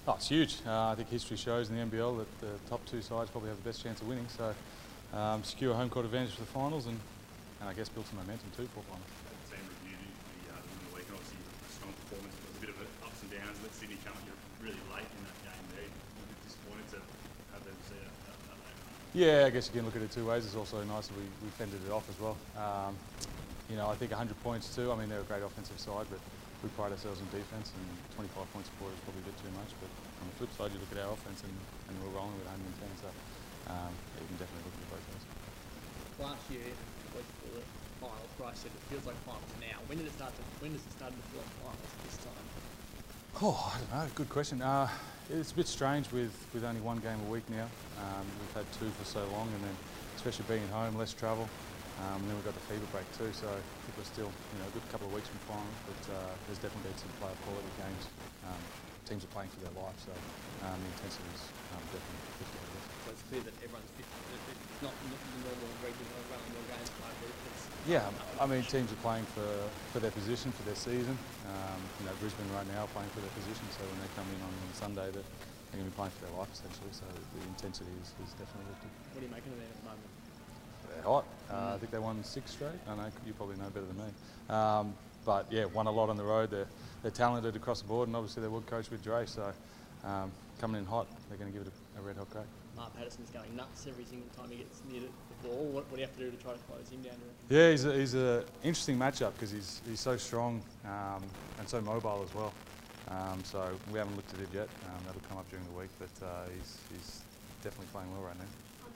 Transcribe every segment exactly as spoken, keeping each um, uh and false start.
Oh, it's huge. Uh, I think history shows in the N B L that the top two sides probably have the best chance of winning. So um, secure a home court advantage for the finals and, and I guess build some momentum too for finals. The team reviewed the, uh, the week, and obviously a strong performance. It was a bit of a ups and downs. Let Sydney come at you really late in that game there. A bit disappointed to have them see a, a, a late run. Yeah, I guess you can look at it two ways. It's also nice that we, we fended it off as well. Um, you know, I think one hundred points too. I mean, they're a great offensive side, but we pride ourselves in defence, and twenty-five points a quarter is probably a bit too much. But on the flip side, you look at our offence, and, and we're rolling with one hundred ten. So um, yeah, you can definitely look at both ways. Last year was for the finals. Bryce said it feels like finals now. When did it start to? When does it start to feel like finals this time? Oh, I don't know. Good question. Uh, it's a bit strange with, with only one game a week now. Um, we've had two for so long, and then especially being at home, less travel. Um, and then we've got the fever break too, so I think we're still, you know, a good couple of weeks from finals, but uh, there's definitely been some player quality games. Um, teams are playing for their life, so um, the intensity is um, definitely different. So it's clear that everyone's fit. It's not the normal regular run-of-the-mill games play, but it's Yeah, I mean, teams are playing for, for their position, for their season. Um, you know, Brisbane right now are playing for their position, so when they come in on Sunday, they're, they're going to be playing for their life essentially, so the intensity is, is definitely lifted. What are you making of them at the moment? They're hot. Uh, I think they won six straight. I know you probably know better than me. Um, but yeah, won a lot on the road. They're, they're talented across the board, and obviously they're well coached with Dre. So um, coming in hot, they're going to give it a, a red hot crack. Mark Patterson's going nuts every single time he gets near the ball. What, what do you have to do to try to close him down? Yeah, he's a, he's a interesting matchup because he's he's so strong um, and so mobile as well. Um, so we haven't looked at it yet. Um, that'll come up during the week, but uh, he's he's definitely playing well right now.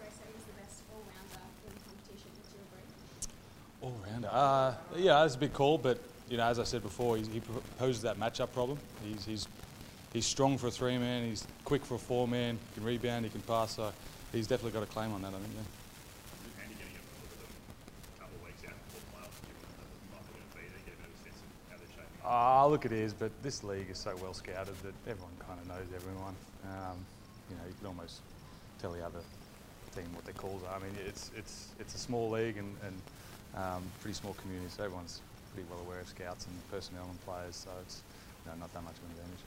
All rounder. Uh, yeah, that's a big call, but you know, as I said before, he's, he poses that matchup problem. He's he's he's strong for a three man. He's quick for a four man. He can rebound. He can pass. So he's definitely got a claim on that, I think. Yeah. Andy getting a couple of weeks out before playoffs, given that the might be going to be there, get a bit of a sense of how they're shaping up. Ah, look, it is, but this league is so well scouted that everyone kind of knows everyone. Um, you know, you can almost tell the other team what their calls are. I mean, it's it's it's a small league and. and Um, pretty small community, so everyone's pretty well aware of scouts and personnel and players, so it's you know, not that much of an advantage.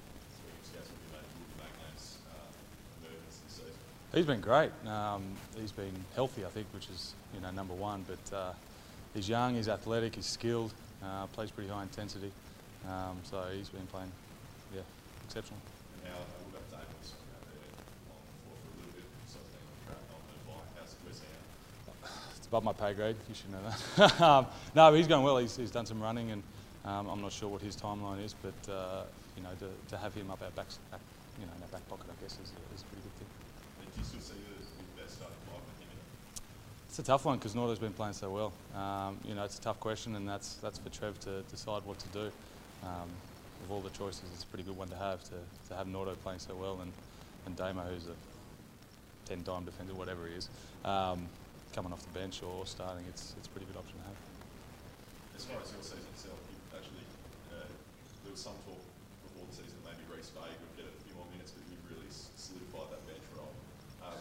He's been great. Um, he's been healthy, I think, which is you know number one. But uh, he's young, he's athletic, he's skilled, uh, plays pretty high intensity. Um, so he's been playing, yeah, exceptional. And now we've got Davis out there on the floor for a little bit, so I think crack on the bike. How's the West Ham? Above my pay grade, you should know that. um, no, but he's going well. He's, he's done some running, and um, I'm not sure what his timeline is, but uh, you know, to, to have him up our back, back, you know, in our back pocket, I guess, is, is a pretty good thing. And do you still see the, the best starting five with him in it? It's a tough one because Nordo's been playing so well. Um, you know, it's a tough question, and that's that's for Trev to decide what to do. Um, of all the choices, it's a pretty good one to have to, to have Nordo playing so well, and and Damo, who's a ten-time defender, whatever he is. Um, coming off the bench or starting, it's it's a pretty good option to have. As far as your season itself, you actually, uh, there was some talk before the season that maybe Reece Bay would get a few more minutes, but you really solidified that bench role. Um,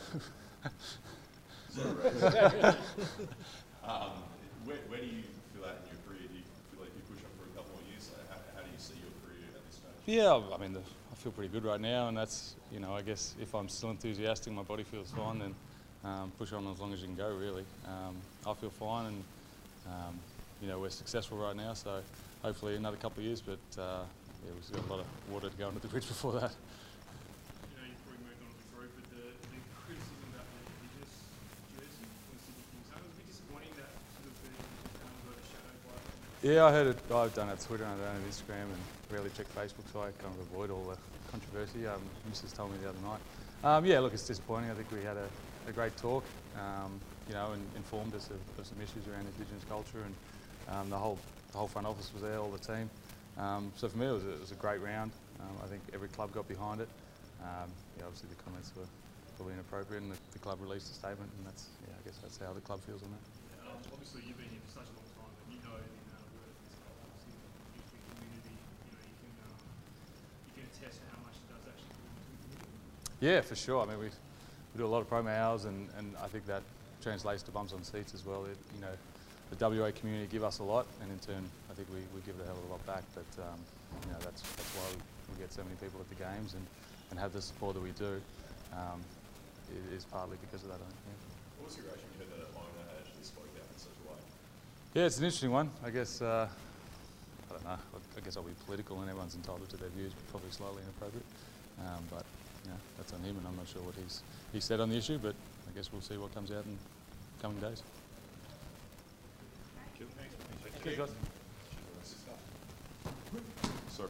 sorry, Reece. um, where, where do you feel at in your career? Do you feel like you push on for a couple more years? So how, how do you see your career at this stage? Yeah, I mean, the, I feel pretty good right now, and that's, you know, I guess if I'm still enthusiastic, my body feels fine, then Um, push on as long as you can go, really. Um, I feel fine, and um, you know, we're successful right now, so hopefully another couple of years, but uh, yeah, we've still got a lot of water to go under the bridge before that. You know, you've probably moved on to the group, but the, the criticism about the Indigenous jersey from the Sydney Kings, it was a bit disappointing that sort of being um, overshadowed by it. Yeah, I heard it. I've done it on Twitter and I've done it on Instagram, and rarely check Facebook, so I kind of avoid all the controversy. Um, Missus told me the other night. Um, yeah, look, it's disappointing. I think we had a a great talk, um, you know, and informed us of, of some issues around Indigenous culture, and um, the whole the whole front office was there, all the team. Um, so for me, it was a, it was a great round. Um, I think every club got behind it. Um, yeah, obviously the comments were probably inappropriate, and the, the club released a statement, and that's yeah, I guess that's how the club feels on that. Yeah, um, obviously, you've been here for such a long time, and you know the amount of work this club puts in with the community. You know, you can um, you can attest to how much it does actually put into the community. Yeah, for sure. I mean, we we do a lot of promo hours, and, and I think that translates to bums on seats as well. It, you know, the W A community give us a lot, and in turn, I think we, we give it a hell of a lot back. But um, you know, that's that's why we, we get so many people at the games, and and have the support that we do um, is, is partly because of that, I think. Yeah. What was your reaction when you heard that owner had actually spoke out in such a way? Yeah, it's an interesting one. I guess, uh, I don't know, I guess I'll be political and everyone's entitled to their views, but probably slightly inappropriate. Um, but, you know, that's on him and I'm not sure what he's, he said on the issue, but I guess we'll see what comes out in coming days. Thanks. Cheers, guys. Cheers, guys.